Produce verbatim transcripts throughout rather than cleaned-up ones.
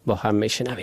با هم میشنویم.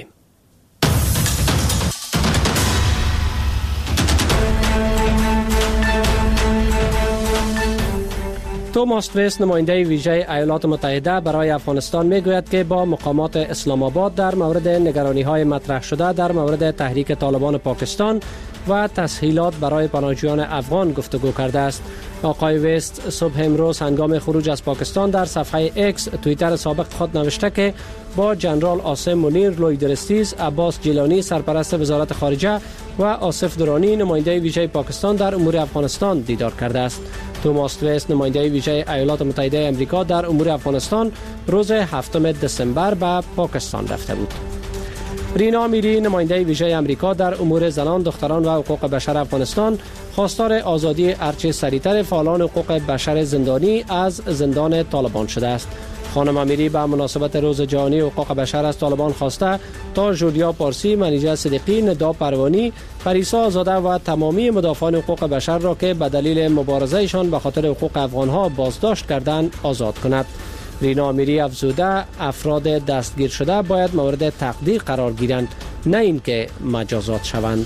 توماس تویس نماینده ویژه ایالات متحده برای افغانستان میگوید که با مقامات اسلام آباد در مورد نگرانی‌های مطرح شده در مورد تحریک طالبان پاکستان و تسهیلات برای پناهجویان افغان گفتگو کرده است. آقای ویست صبح امروز هنگام خروج از پاکستان در صفحه اکس توییتر سابق خود نوشته که با جنرال آسم منیر لویدرستیز، عباس جیلانی سرپرست وزارت خارجه و آصف درانی نماینده ویژه پاکستان در امور افغانستان دیدار کرده است. توماس تویس نماینده ویژه ایالات متحده آمریکا در امور افغانستان روز هفتم دسامبر به پاکستان رفته بود. رینا میری نماینده ویژه آمریکا در امور زنان، دختران و حقوق بشر افغانستان خواستار آزادی هرچه سریعتر فعالان حقوق بشر زندانی از زندان طالبان شده است. خانم میری به مناسبت روز جهانی حقوق بشر از طالبان خواسته تا جولیا پارسی، منیژه صدیقی، ندا پروانی، پریسا آزاده و تمامی مدافعان حقوق بشر را که به دلیل مبارزهشان به خاطر حقوق افغانها بازداشت کردند آزاد کند. رینا میری افزوده افراد دستگیر شده باید مورد تقدیر قرار گیرند، نه اینکه مجازات شوند.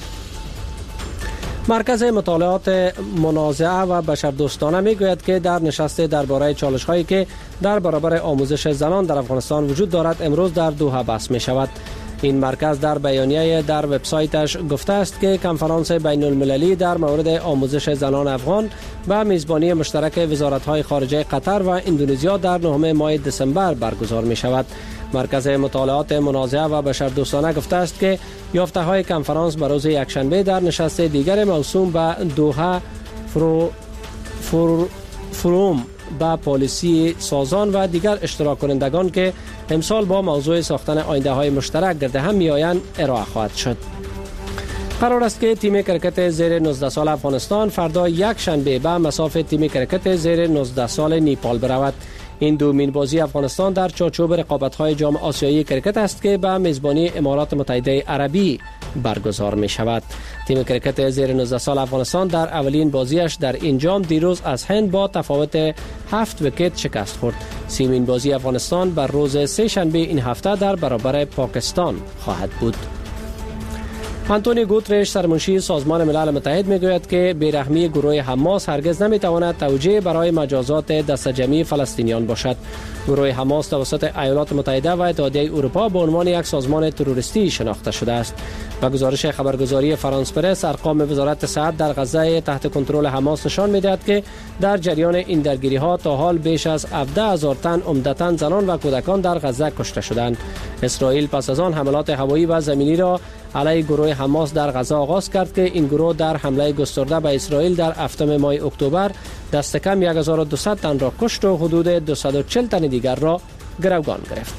مرکز مطالعات منازعه و بشردوستانه میگوید که در نشست درباره چالش‌هایی که در برابر آموزش زنان در افغانستان وجود دارد امروز در دوحه بحث می شود. این مرکز در بیانیه در وبسایتش گفته است که کنفرانس بین المللی در مورد آموزش زنان افغان به میزبانی مشترک وزارت‌های خارجه قطر و اندونزیا در نهم ماه دسامبر برگزار می شود. مرکز مطالعات منازعه و بشردوستانه گفته است که یافته‌های کنفرانس به روز یکشنبه در نشست دیگر موسوم به دوحه فرو فرو فروم با پالیسی سازان و دیگر اشتراک کنندگان که امسال با موضوع ساختن آینده های مشترک گرد هم میآیند ارائه خواهد شد. قرار است که تیم کرکت زیر نوزده سال افغانستان فردا یک شنبه به مصاف تیم کرکت زیر نوزده سال نیپال برود. این دومین بازی افغانستان در چارچوب رقابت‌های جام آسیایی کرکت است که به میزبانی امارات متحده عربی برگزار می شود. تیم کرکت زیر نوزده سال افغانستان در اولین بازیش در این جام دیروز از هند با تفاوت هفت ویکت شکست خورد. سیمین بازی افغانستان بر روز سه شنبه این هفته در برابر پاکستان خواهد بود. آنتونیو گوترش سرمنشی سازمان ملل متحد میگوید که بیرحمی گروه حماس هرگز نمیتواند توجیه برای مجازات دست جمعی فلسطینیان باشد. گروه حماس توسط ایالات متحده و اتحادیه اروپا به عنوان یک سازمان تروریستی شناخته شده است. با گزارش خبرگزاری فرانس پرس، ارقام وزارت صحت در غزه تحت کنترل حماس نشان میدهد که در جریان این درگیری‌ها تا حال بیش از هفده هزار تن عمدتاً زنان و کودکان در غزه کشته شدند. اسرائیل پس از آن حملات هوایی و زمینی را علیه گروه حماس در غزه آغاز کرد که این گروه در حمله گسترده به اسرائیل در هفتم ماه اکتبر دست کم هزار و دویست تن را کشت و حدود دویست و چهل تن دیگر را گروگان گرفت.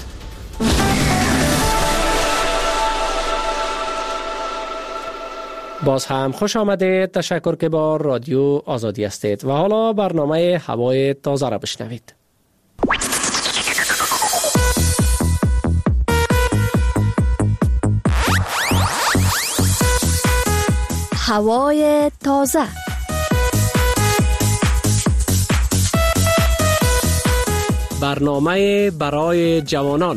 باز هم خوش آمدید. تشکر که با رادیو آزادی هستید و حالا برنامه هوای تازه را بشنوید. هوای تازه. برنامه برای جوانان.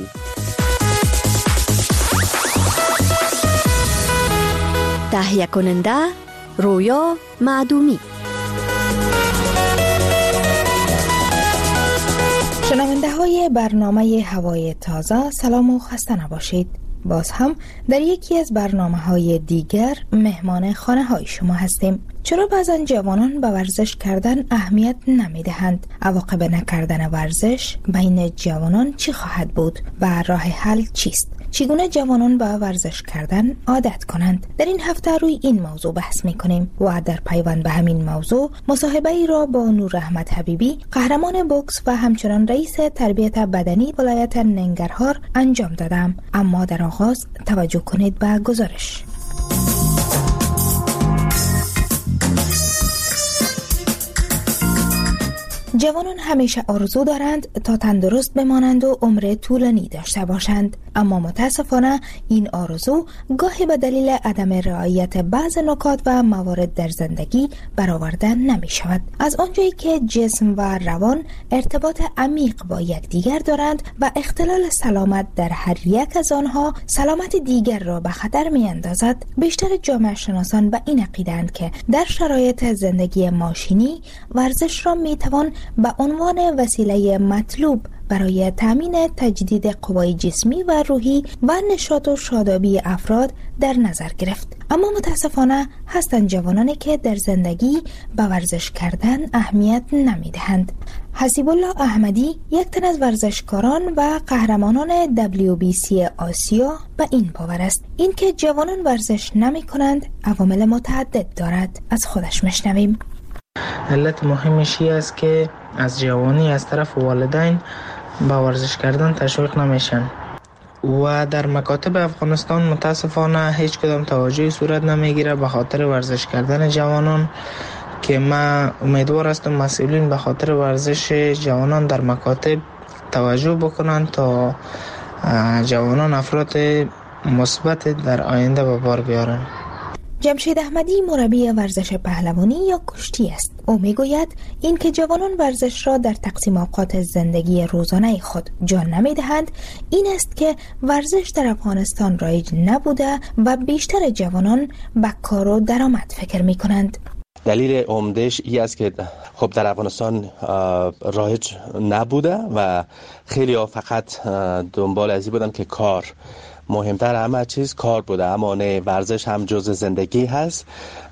تهیه کننده رویا معدومی. شنونده های برنامه هوای تازه، سلام و خسته نباشید. باز هم در یکی از برنامه های دیگر مهمان خانه های شما هستیم. چرا بعضن جوانان به ورزش کردن اهمیت نمی دهند؟ عواقب نکردن ورزش بین جوانان چی خواهد بود و راه حل چیست؟ چگونه جوانان به ورزش کردن عادت کنند؟ در این هفته روی این موضوع بحث می کنیم و در پیوند به همین موضوع مصاحبه ای را با نور احمد حبیبی، قهرمان بوکس و همچنان رئیس تربیت بدنی ولایت ننگرهار انجام دادم. اما در آغاز توجه کنید به گزارش. جوانان همیشه آرزو دارند تا تندرست بمانند و عمر طولانی داشته باشند، اما متاسفانه این آرزو گاهی به دلیل عدم رعایت بعض نکات و موارد در زندگی برآورده نمی شود. از آنجایی که جسم و روان ارتباط عمیق با یکدیگر دارند و اختلال سلامت در هر یک از آنها سلامت دیگر را به خطر می اندازد، بیشتر جامعه شناسان به این عقیده‌اند که در شرایط زندگی ماشینی ورزش را می توان به عنوان وسیله مطلوب برای تامین تجدید قوای جسمی و روحی و نشاط و شادابی افراد در نظر گرفت. اما متاسفانه هستند جوانانی که در زندگی به ورزش کردن اهمیت نمیدهند. حسیب الله احمدی، یک تن از ورزشکاران و قهرمانان دبلیو بی سی آسیا، به این باور است. اینکه جوانان ورزش نمی کنند عوامل متعدد دارد. از خودش مشنویم. علت مهمش این است که از جوانی از طرف والدین با ورزش کردن تشویق نمیشن و در مکاتب افغانستان متاسفانه هیچ کدام توجهی صورت نمیگیره به خاطر ورزش کردن جوانان، که من امیدوار هستم مسئولین به خاطر ورزش جوانان در مکاتب توجه بکنن تا جوانان افراد مثبت در آینده به بار بیارن. جمشید احمدی مربی ورزش پهلوانی یا کشتی است. او میگوید این که جوانان ورزش را در تقسیم اوقات زندگی روزانه خود جان نمیدهند این است که ورزش در افغانستان رایج نبوده و بیشتر جوانان به کار و درآمد فکر میکنند. دلیل عمدهش این است که خب در افغانستان رایج نبوده و خیلی ها فقط دنبال ازی بودن که کار مهمتر همه چیز کار بوده، اما نه، ورزش هم جز زندگی هست.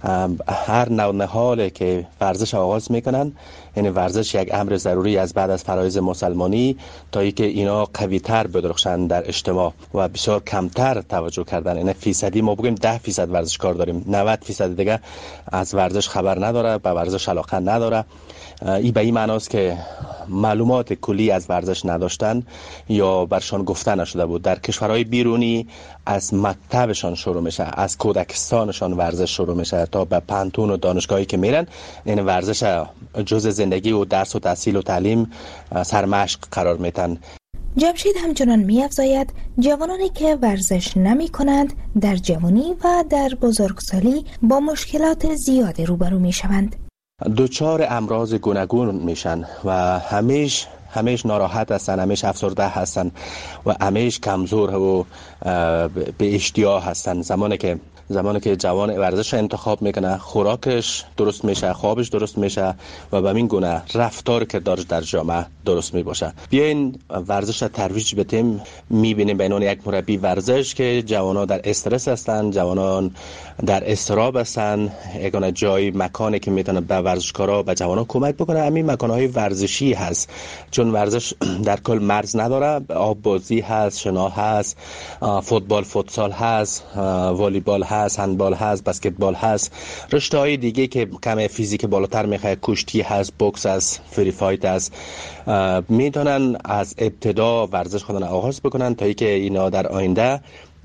هر نوع نهاله که ورزش آغاز میکنن، یعنی ورزش یک امر ضروری از بعد از فرایض مسلمانی تا اینکه اینا قوی تر بدرخشن در اجتماع و بسیار کمتر توجه کردن. یعنی فیصدی ما بگیم ده فیصد ورزشکار داریم، نود فیصد دیگه از ورزش خبر نداره، به ورزش علاقه نداره. این به این معناست که معلومات کلی از ورزش نداشتن یا برشان گفته نشده بود. در کشورهای بیرونی از مکتبشان شروع میشه، از کودکستانشان ورزش شروع میشه تا به پانتون و دانشگاهی که میرن، این ورزش جزء زندگی و درس و تحصیل و تعلیم سرمشق قرار میتن. جمشید همچنان می‌افزاید جوانانی که ورزش نمی کنند در جوانی و در بزرگسالی با مشکلات زیاد روبرو می شوند. دوچار امراض گوناگون میشن و همیش همیش ناراحت هستن، همیش افسرده هستن و همیش کمزور و به اشتیاق هستن. زمانی که زمانی که جوان ورزش انتخاب میکنه، خوراکش درست میشه، خوابش درست میشه و به این گونه رفتار کردارش در جامعه درست میباشه. بیاین ورزش را ترویج بدیم. میبینیم به عنوان یک مربی ورزش که جوانان در استرس هستن، جوانان در اضطراب هستن، یگانه جای مکانی که میتونه به ورزشکارا به جوانان کمک بکنه همین مکانهای ورزشی هست، چون ورزش در کل مرز نداره. آب بازی هست، شنا هست، فوتبال فوتسال هست، والیبال هست، هندبال هست، بسکتبال هست، رشته‌های دیگه که کم فیزیک بالاتر میخواد، کشتی هست، بوکس هست، فری فایت هست. میتونن از ابتدا ورزش خودن آغاز بکنن تا اینکه اینا در آینده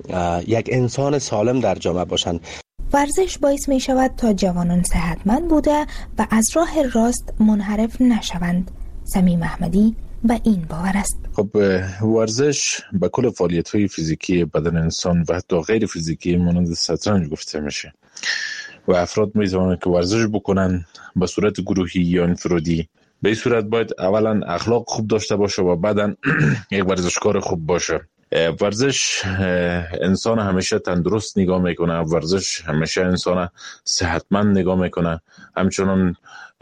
یک انسان سالم در جامعه باشن. ورزش باعث می شود تا جوانان صحتمند بوده و از راه راست منحرف نشوند. صمیم احمدی به این باور است. خب ورزش به کل فعالیت‌های فیزیکی بدن انسان و حتی غیر فیزیکی مانند شطرنج گفته میشه و افراد میتوانند که ورزش بکنن به صورت گروهی یا انفرادی. به این صورت باید اولا اخلاق خوب داشته باشه و بعداً یک ورزشکار خوب باشه. ورزش انسان همیشه تندرست نگاه میکنه، ورزش همیشه انسان صحتمند نگاه میکنه. همچنان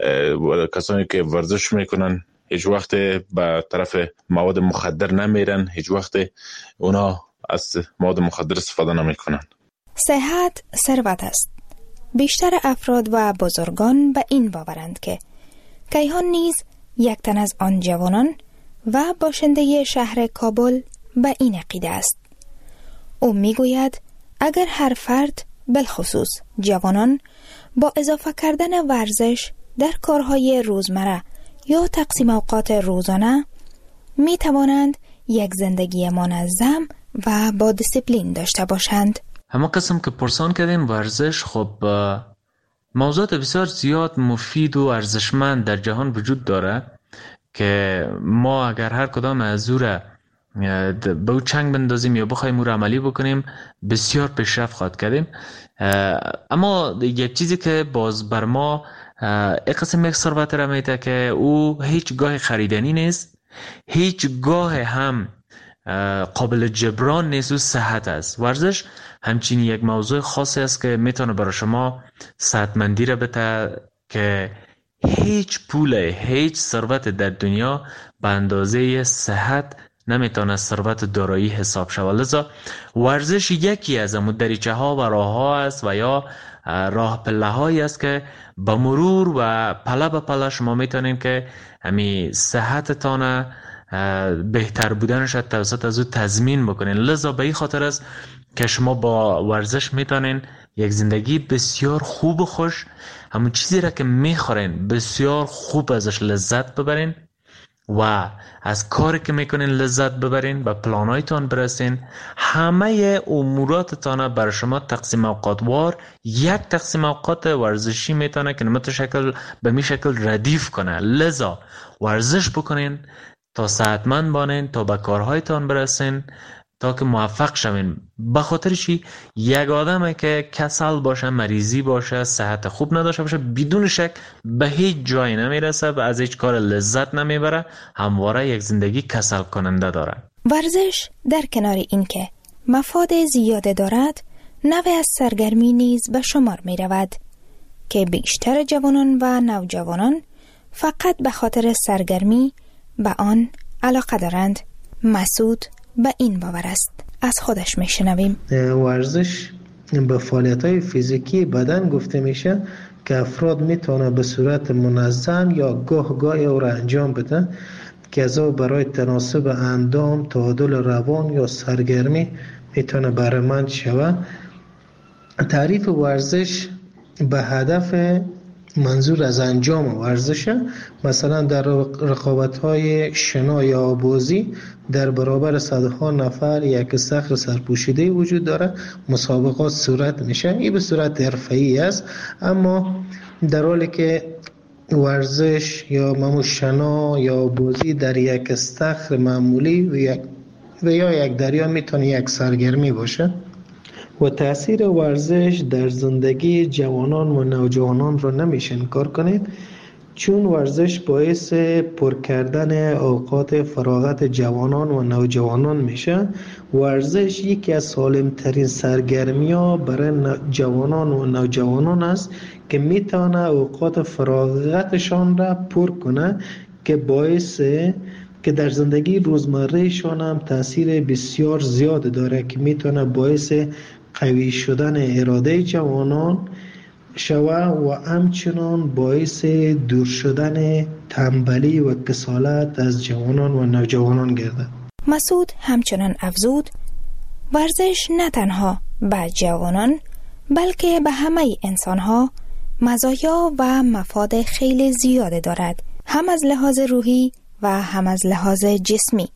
کسانی که ورزش میکنن هیچ وقت به طرف مواد مخدر نمیرن، هیچ وقت اونا از مواد مخدر استفاده نمیکنن. صحت ثروت است. بیشتر افراد و بزرگان به این باورند که کیهان نیز یک تن از آن جوانان و باشنده شهر کابل به این عقیده است. او میگوید اگر هر فرد بالخصوص جوانان با اضافه کردن ورزش در کارهای روزمره یا تقسیم اوقات روزانه می توانند یک زندگی منظم و با دیسیپلین داشته باشند. همه قسم که پرسان کردین ورزش، خب موضوعات بسیار زیاد مفید و ارزشمند در جهان وجود داره که ما اگر هر کدام از او را به او چنگ بندازیم یا بخوایم او را عملی بکنیم بسیار پیشرفت خواهد کردیم. اما یک چیزی که باز بر ما یک قسم یک ثروت را میده که او هیچ گاه خریدنی نیست، هیچ گاه هم قابل جبران نیست، و صحت است. ورزش همچنین یک موضوع خاصی است که میتونه برای شما صحتمندی را بده که هیچ پول، هیچ ثروت در دنیا به اندازه صحت نمیتونه ثروت دارایی حساب شود. لذا ورزش یکی از امو دریچه ها و راه ها است و یا راه پله هایی است که با مرور و پله به پله شما میتونین که همی صحتتان بهتر بودنش توسط از او تضمین بکنین. لذا به این خاطر است که شما با ورزش میتونین یک زندگی بسیار خوب و خوش، همون چیزی را که میخورین بسیار خوب ازش لذت ببرین و از کاری که میکنین لذت ببرین، به پلانایتان برسین، همه اموراتتان برای شما تقسیم اوقات وار یک تقسیم اوقات ورزشی میتونه که نمت شکل به می شکل ردیف کنه. لذا ورزش بکنین تا صحتمند بانین، تا به کارهایتان برسین، تا که موفق شوین. به خاطر چی؟ یک آدمی که کسل باشه، مریضی باشه، صحت خوب نداشته باشه، بدون شک به هیچ جایی نمیرسه و از هیچ کار لذت نمیبره، همواره یک زندگی کسل کننده داره. ورزش در کنار این که مفاد زیاده دارد، نوع از سرگرمی نیز به شمار می رود که بیشتر جوانان و نوجوانان فقط به خاطر سرگرمی به آن علاقه دارند. مسعود به این باور است. از خودش میشنویم. ورزش به فعالیت‌های فیزیکی بدن گفته میشه که افراد میتونه به صورت منظم یا گاه گاهی او را انجام بدن که از او برای تناسب اندام، تعادل روان یا سرگرمی میتونه بهره‌مند شود. تعریف ورزش به هدف منظور از انجام ورزشه. مثلا در رقابت‌های شنا یا بازی در برابر صدها نفر یک صخر سرپوشیده وجود داره، مسابقات صورت میشه. این به صورت حرفه‌ای است. اما در حالی که ورزش یا ممو شنا یا بازی در یک صخر معمولی و, یک و یا یک دریا میتونه یک سرگرمی باشه. و تأثیر ورزش در زندگی جوانان و نوجوانان رو نمیشه انکار کنید، چون ورزش باعث پر کردن اوقات فراغت جوانان و نوجوانان میشه. ورزش یکی از سالمترین سرگرمی ها برای جوانان و نوجوانان است که میتونه اوقات فراغتشان را پر کنه که باعث که در زندگی روزمرهشان هم تأثیر بسیار زیاد داره که میتونه باعث قوی شدن اراده جوانان شوه و همچنان باعث دور شدن تنبلی و کسالت از جوانان و نوجوانان گردد. مسعود همچنان افزود ورزش نه تنها به جوانان بلکه به همه انسانها مزایا و مفاد خیلی زیاده دارد، هم از لحاظ روحی و هم از لحاظ جسمی.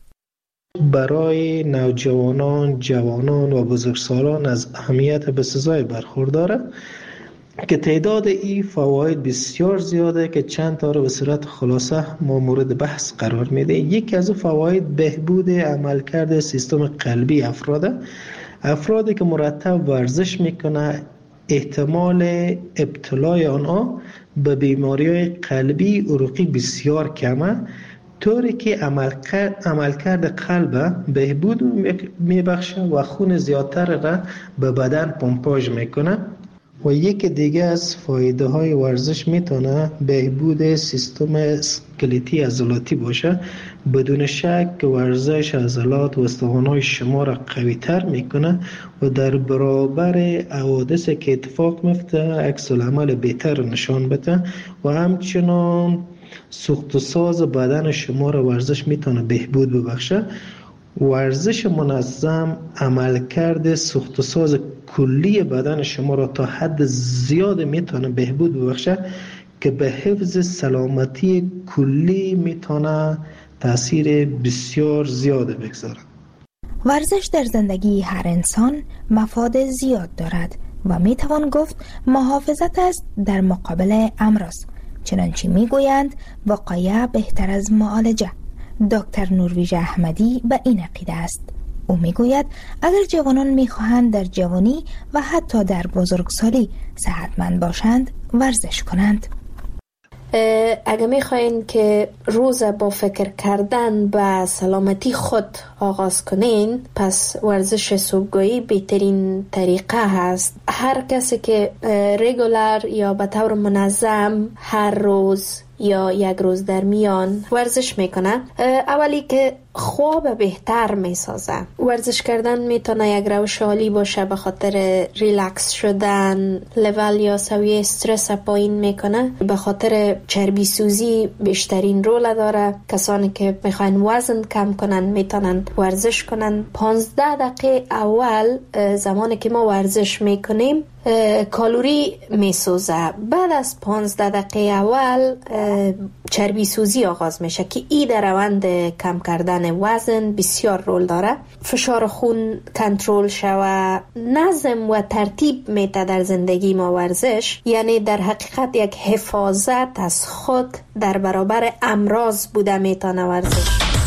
برای نوجوانان، جوانان و بزرگسالان از اهمیت بسزای برخورداره که تعداد این فواید بسیار زیاده که چند تا رو به صورت خلاصه ما مورد بحث قرار میده. یکی از فواید بهبود عملکرد سیستم قلبی افراده. افرادی که مرتب ورزش میکنه احتمال ابتلای آنها به بیماری‌های قلبی عروقی بسیار کمه، طوری که عملکرد عملکرد قلب بهبود میبخشه و خون زیادتر را به بدن پمپاژ میکنه. و یک دیگه از فایده های ورزش میتونه بهبود سیستم اسکلتی عضلاتی باشه. بدون شک ورزش عضلات و استخوان‌های شما را قوی تر میکنه و در برابر حوادثی که اتفاق میفته عکس العمل بهتر نشان بده و همچنان سوخت و ساز بدن شما را ورزش میتونه بهبود ببخشه. ورزش منظم عملکرد سوخت و ساز کلی بدن شما را تا حد زیاد میتونه بهبود ببخشه که به حفظ سلامتی کلی میتونه تاثیر بسیار زیاد بگذاره. ورزش در زندگی هر انسان مفاد زیاد دارد و میتوان گفت محافظت است در مقابل امراض. چنانچه میگویند وقایع بهتر از معالجه. دکتر نورویژ احمدی به این عقیده است. او میگوید اگر جوانان میخواهند در جوانی و حتی در بزرگسالی صحتمند باشند ورزش کنند. اگر میخواین که روز با فکر کردن به سلامتی خود آغاز کنین، پس ورزش صبحگاهی بهترین طریقه هست. هر کسی که رگولر یا به طور منظم هر روز یا یک روز در میان ورزش میکنه، اولی که خواب بهتر میسازه. ورزش کردن میتونه یک روش عالی باشه به خاطر ریلکس شدن، لول یا سویه استرس پایین میکنه، به خاطر چربی سوزی بیشترین رول داره. کسانی که میخواین وزن کم کنن میتونن ورزش کنن. پانزده دقیقه اول زمانی که ما ورزش میکنیم کالوری میسوزه. بعد از پانزده دقیقه اول چربی سوزی آغاز میشه که ای در روند کم کردن وزن بسیار رول داره. فشار خون کنترل شوه، نظم و ترتیب میته در زندگی ما ورزش، یعنی در حقیقت یک حفاظت از خود در برابر امراض بوده میتونه ورزش.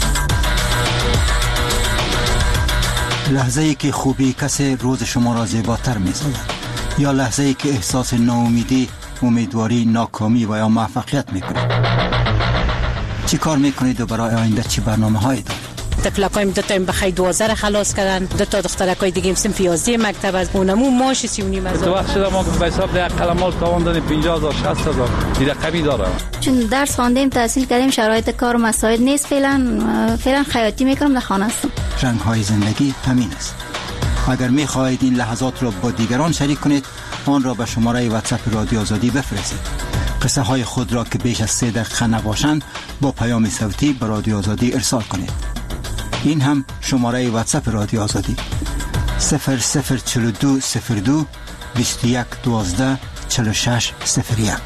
لحظه ای که خوبی کسی روز شما را زیباتر می‌سازد، یا لحظه ای که احساس ناامیدی، امیدواری، ناکامی و یا موفقیت میکنید. چی کار میکنید و برای آینده چی برنامه هایی دارید؟ تفلقایم دو تا بخای دوازده خلاص کردن، دو تا دخترکای دیگه هم سنف یازده مکتب از اونمو ماش سی و نیم هزار. تو وقت شده ما به حساب ده قلمال تاوان دادیم پنجاه هزار شصت هزار دیگه کمی داره. چون درس خواندیم تحصیل کردیم، شرایط کار و مسائل نیست، فعلا فعلا خیاطی میکنم، در خانه هستم. رنگ های زندگی همین است. اگر می خواهید این لحظات را با دیگران شریک کنید، آن را به شماره واتساپ رادیو آزادی بفرستید. قصه های خود را که بیش از سه دقیقه نباشند با پیام صوتی به رادیو آزادی ارسال کنید. این هم شماره واتساپ رادیو آزادی صفر صفر چهل و دو صفر دو بیست و یک دوازده چهل و شش صفر یک.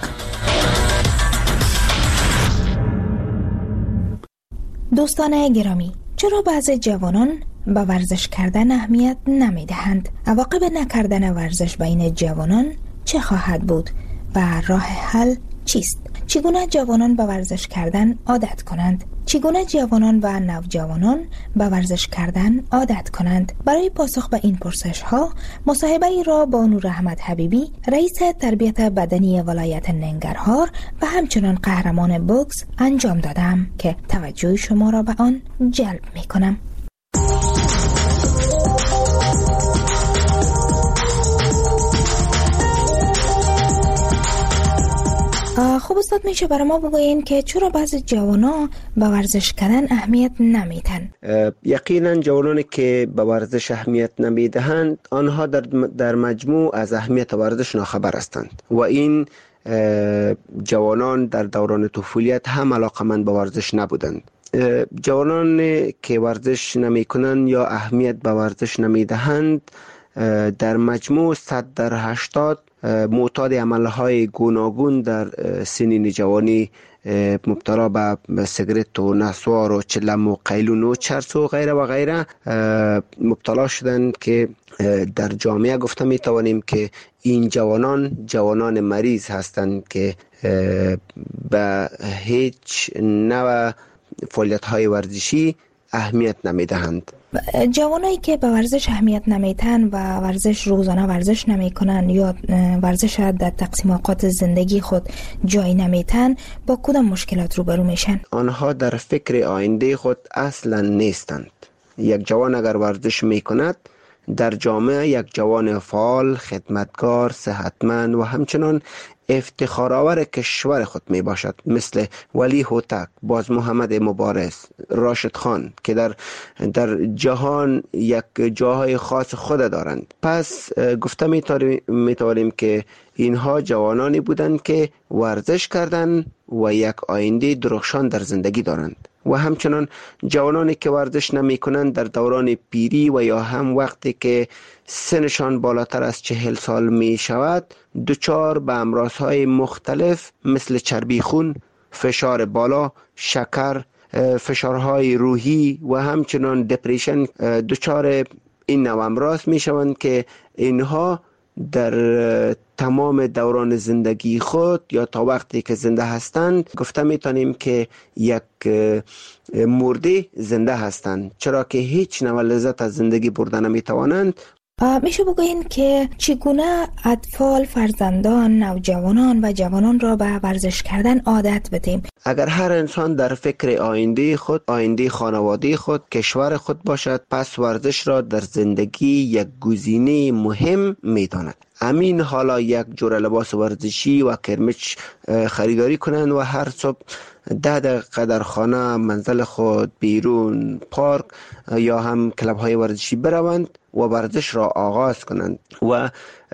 دوستان گرامی، چرا بعضی جوانان به ورزش کردن اهمیت نمی دهند؟ عواقب نکردن ورزش بین جوانان چه خواهد بود و راه حل چیست؟ چگونه جوانان به ورزش کردن عادت کنند؟ چگونه جوانان و نوجوانان به ورزش کردن عادت کنند؟ برای پاسخ به این پرسش ها مصاحبه ای را با نور احمد حبیبی، رئیس تربیت بدنی ولایت ننگرهار و همچنان قهرمان بوکس انجام دادم که توجه شما را به آن جلب می کنم. خب استاد، میشه برای ما بگوین که چرا بعضی جوانا به ورزش کردن اهمیت نمیدن؟ یقینا جوانانی که به ورزش اهمیت نمیدهند آنها در در مجموع از اهمیت ورزش ناخبر هستند و این جوانان در دوران طفولیت هم علاقمند به ورزش نبودند. جوانان که ورزش نمی کنند یا اهمیت به ورزش نمی دهند در مجموع صد در هشتاد معتاد عملهای گوناگون در سنین جوانی مبتلا به سیگرت و نسوار و چلم و قیلون و چرس و غیره و غیره مبتلا شدند که در جامعه گفته می توانیم که این جوانان جوانان مریض هستند که به هیچ نوع فعالیت های ورزشی اهمیت نمی دهند. جوانایی که به ورزش اهمیت نمیتن و ورزش روزانه ورزش نمیکنن یا ورزش در تقسیم اوقات زندگی خود جای نمیتن، با کدام مشکلات روبرو میشن؟ آنها در فکر آینده خود اصلا نیستند. یک جوان اگر ورزش میکند در جامعه یک جوان فعال، خدمتگار، صحتمند و همچنان افتخارآور کشور خود می باشد، مثل ولی هوتک، باز محمد مبارز، راشد خان که در در جهان یک جاهای خاص خود دارند. پس گفته می توانیم که اینها جوانانی بودند که ورزش کردند و یک آینده درخشان در زندگی دارند و همچنان جوانانی که ورزش نمی کنند در دوران پیری و یا هم وقتی که سنشان بالاتر از چهل سال می شود دچار به امراضهای مختلف مثل چربی خون، فشار بالا، شکر، فشارهای روحی و همچنان دپریشن دچار این نوع امراض می شوند که اینها در تمام دوران زندگی خود یا تا وقتی که زنده هستند گفته میتونیم که یک مرده زنده هستند، چرا که هیچ نوع لذت از زندگی برده نمیتوانند. میشه بگوین که چگونه اطفال، فرزندان، نوجوانان و جوانان را به ورزش کردن عادت بدیم؟ اگر هر انسان در فکر آینده خود، آینده خانواده خود، کشور خود باشد، پس ورزش را در زندگی یک گزینه مهم میداند. امین حالا یک جور لباس ورزشی و کرمچ خریداری کنند و هر صبح ده دقیقه در خانه، منزل خود، بیرون، پارک یا هم کلب های ورزشی بروند و ورزش را آغاز کنند. و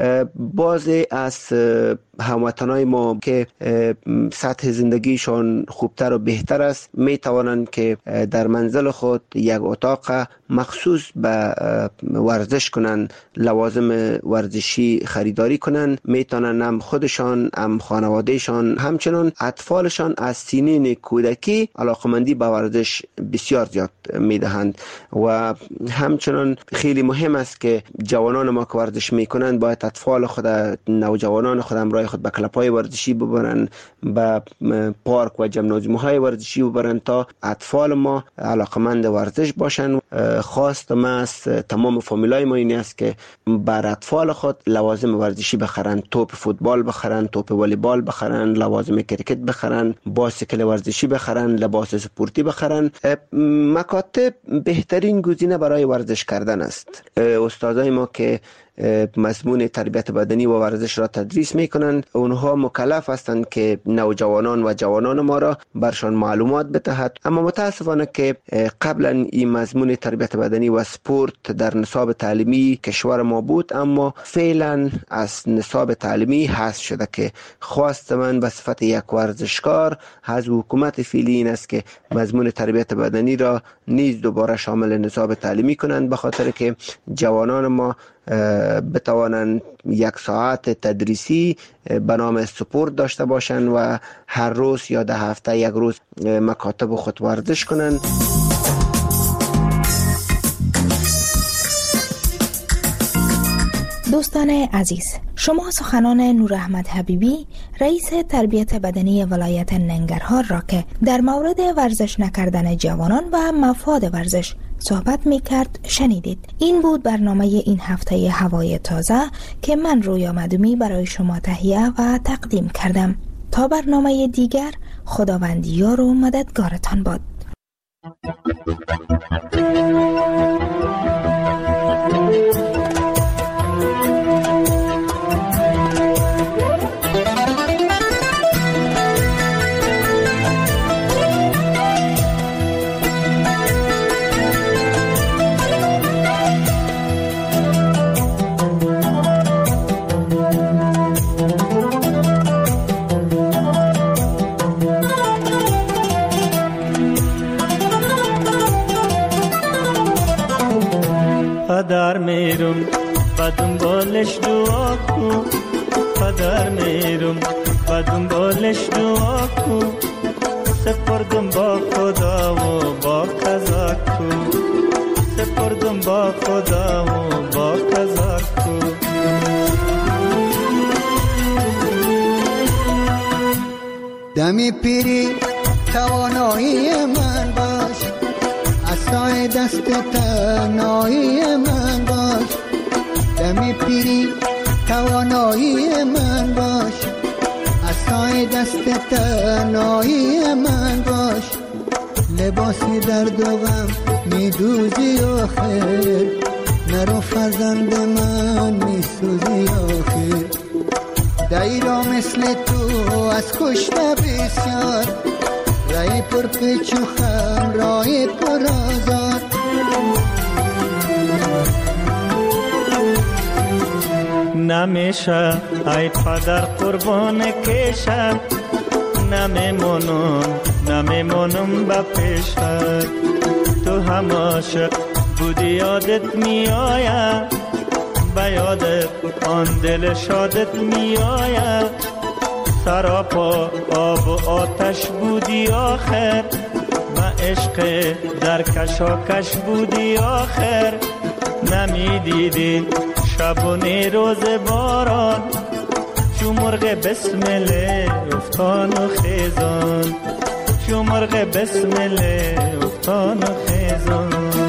بعضی از هموطنای ما که سطح زندگیشان خوبتر و بهتر است می توانند که در منزل خود یک اتاق مخصوص به ورزش کنند، لوازم ورزشی خریداری کنند. می توانند هم خودشان، هم خانوادهشان، همچنان اطفالشان از سنین کودکی علاقمندی به ورزش بسیار زیاد می دهند. و همچنان خیلی مهم است که جوانان ما که ورزش می کنند باید اطفال خود، نوجوانان خود همراه خود به کلب‌های ورزشی ببرند، به پارک و جمنازیوم‌های ورزشی ببرند تا اطفال ما علاقمند ورزش باشند. خواست ما از تمام فامیلای ما این است که بر اطفال خود لوازم ورزشی بخرند، توپ فوتبال بخرند، توپ والیبال بخرند، لوازم کرکت بخرند، باسکل ورزشی بخرند، لباس سپورتی بخرند. مکاتب بهترین گزینه برای ورزش کردن است. استادای ما که مضمون تربیت بدنی و ورزش را تدریس می کنند، اونها مکلف هستند که نوجوانان و جوانان ما را برشان معلومات بدهد. اما متاسفانه که قبلا این مضمون تربیت بدنی و سپورت در نصاب تعلیمی کشور ما بود، اما فعلا از نصاب تعلیمی حذف شده که خواست من به صفت یک ورزشکار از حکومت فعلی این است که مضمون تربیت بدنی را نیز دوباره شامل نصاب تعلیمی کنند، به خاطر که جوانان ما بتوانند یک ساعت تدریسی به نام سپورت داشته باشند و هر روز یا ده هفته یک روز مکاتب خود ورزش کنند. دوستان عزیز، شما سخنان نور احمد حبیبی، رئیس تربیت بدنی ولایت ننگرهار را که در مورد ورزش نکردن جوانان و مفاد ورزش صحبت می کرد شنیدید. این بود برنامه این هفته هوای تازه که من رویا مدومی برای شما تهیه و تقدیم کردم. تا برنامه دیگر، خداوندیار و مددگارتان باد. پدر میرم و دنبالش دعا کن، پدر میرم و دنبالش دعا کن، سپردم با خدا و با قضا کن، سپردم با خدا و با قضا کن. دمی پیری توانایی من باش، عصای دست تنهایی من باش. دمی پیری توانایی من باش، عصای دست تنهایی من باش. لباسی درد و غم میدوزی آخر، نرو فرزند من میسوزی آخر. دایرا مثل تو از کشته بسیار، رای پر پیچ و خم رای پر آزار. نمیشه ای پدر قربان کشم، نمیمونم نمیمونم با پیشت. تو هم عاشق بودی یادت میآید، به یادت آن دل شادت میآید. سراپا آب و آتش بودی آخر، ما عشق در کشاکش بودی آخر. نمیدیدین شبونه روز باران چو مرغ بسمله افتان و خیزان چو مرغ بسمله افتان و خیزان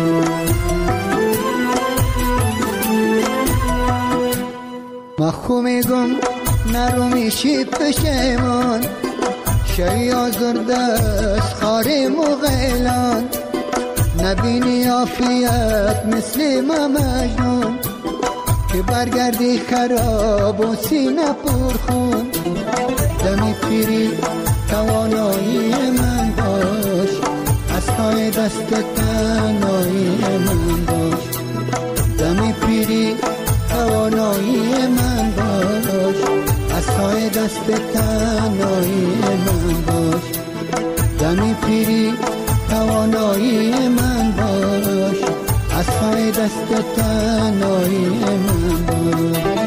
مخو میگم نرو میشی پشیمان شی آزرده از خاری مغیلان نبینی عافیت مثل ما مجنون که برگردی خراب و سینه پرخون دمی پیری توانایی من باش از پای دست تنهایی من باش دمی پیری توانایی من باش از پای دست تنهایی من باش دمی پیری توانایی من باش از پای دست تنهایی من باش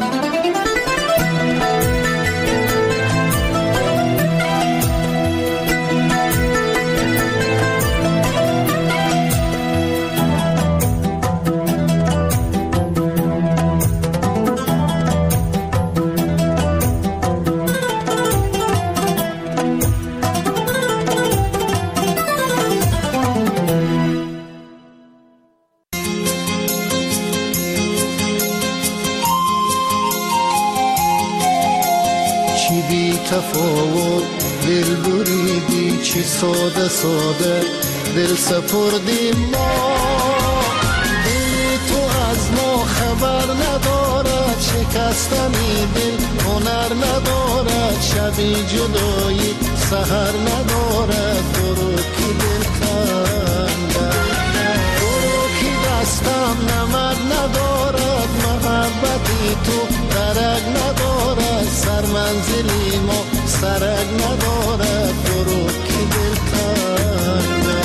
تفاوت دل بریدی چی ساده ساده دل سپردی ما دل تو از ما خبر ندارد شکستنی دل هنر ندارد شبی جدایی سحر ندارد برو کی دل کنده برو کی دستم نمد ندارد محبتی تو درک ندارد سر منزلی ما سرک ندارد برو کی دل کنده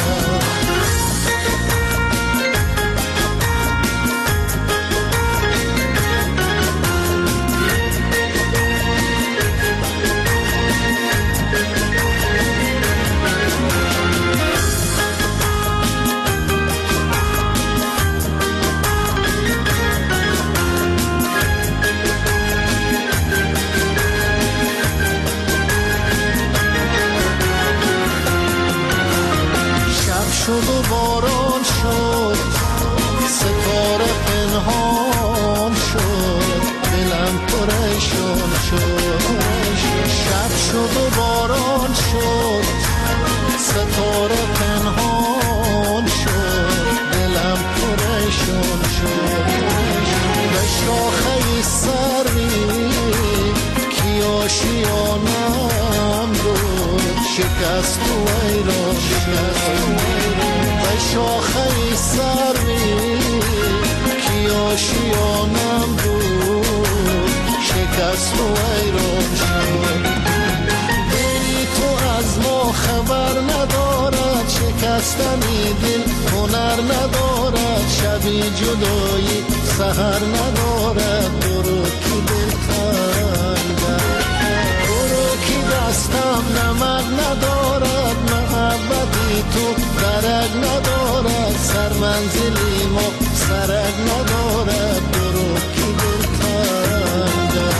شد و باران شد ستاره پنهان شد دلم پریشان شد شب شد و باران شد ستاره پنهان شد دلم پریشان شد به شاخه سری کی آشیانم بود شکست و ایران شد به شاخه سری کی آشیانم بود شکست و ایران شد دلی تو از ما خبر ندارد شکستنی دل هنر ندارد شبی جدایی سحر ندارد برو کی دل کنده برو کی دستم نمد ندارد محبتی تو درک ندارد سر منزلی ما سرک ندارد برو کی دل کنده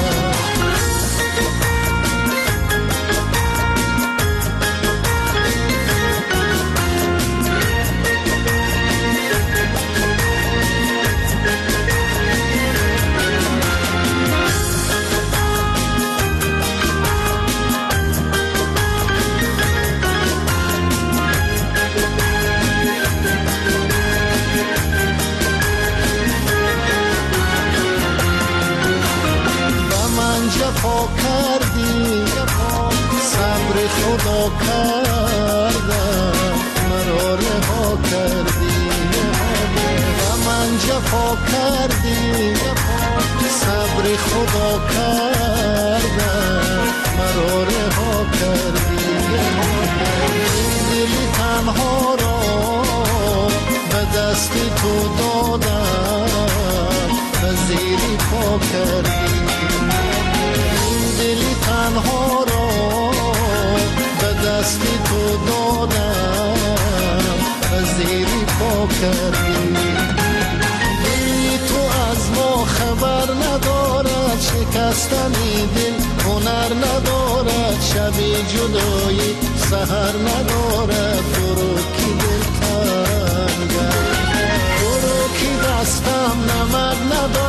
جفا کردی صبر خدا کردم مرا رها کردی و من جفا کردی صبر خدا کردم مرا رها کردی دلی تنها را به دست تو دادم و زیری پا کردی دلی تنها را به دست تو دادم و زیری پا کردی دلی بستنی دل هنر ندارد، شبی جدایی سهر ندارد. برو کی دل تنگ است، برو کی دستم نمک ندارد.